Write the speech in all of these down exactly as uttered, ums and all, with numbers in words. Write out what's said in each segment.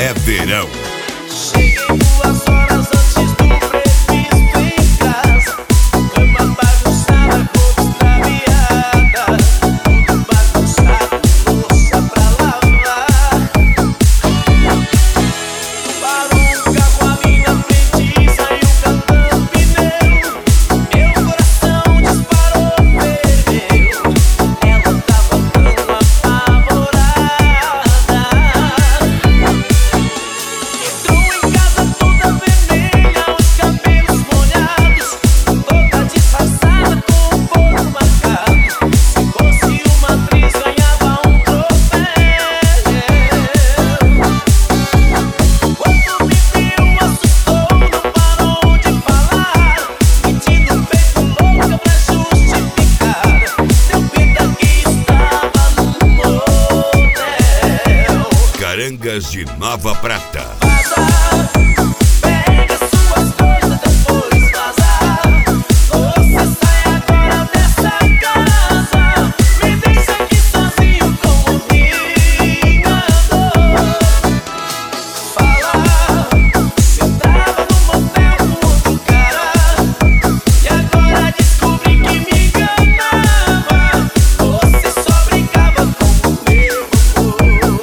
é verão. Cheguei duas horas antes do previsto em casa. Cama bagunçada, roupa extraviada. Tudo bagunçado, louça pra lavar. Parou um carro ali na frente, saiu cantando pneu. Meu coração disparou vermelho. Ela tava tão apavorada. Entrou em casa toda vermelha, os cabelos molhados, toda disfarçada com o corpo marcado. Se fosse uma atriz, ganhava um troféu. Quando me viu, assustou, não parou de falar, metido feito louca pra justificar. Deu vida que estava num motel. Carangas de Nova Prata. Vaza, pega suas coisas, depois vaza. Você sai agora dessa casa. Me deixa aqui sozinho com o vingador. Fala, você tava no motel com outro cara e agora descobri que me enganava. Você só brincava com o meu amor.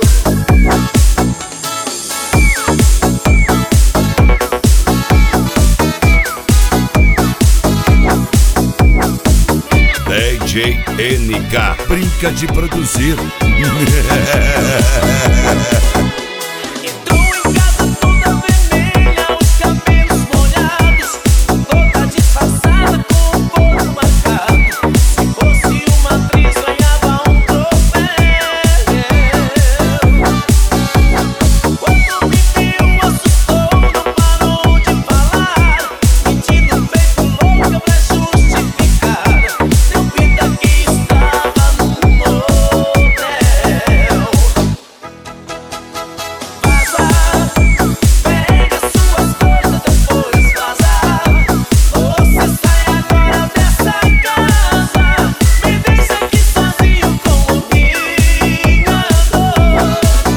D J N K brinca de produzir. Entrou em casa toda vermelha, os cabelos molhados, toda disfarçada com o corpo marcado. Se fosse uma atriz, ganhava um troféu. Quando me viu, assustou, não parou de falar, metido feito louca pra justificar. Deu vida que estava num motel. Vaza, pega suas coisas, depois vaza. Você sai agora dessa casa. Me deixa aqui sozinho com o vingador.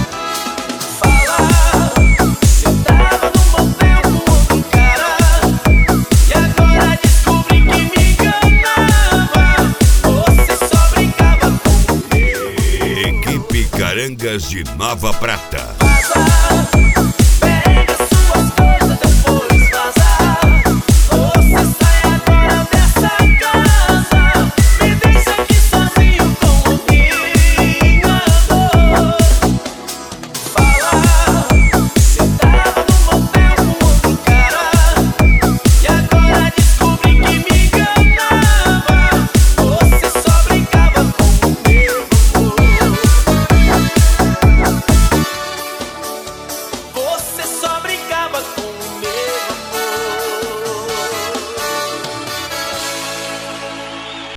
Fala, você tava no motel com outro cara e agora descobri que me enganava. Você só brincava com o meu. Equipe Carangas de Nova Prata. Vaza.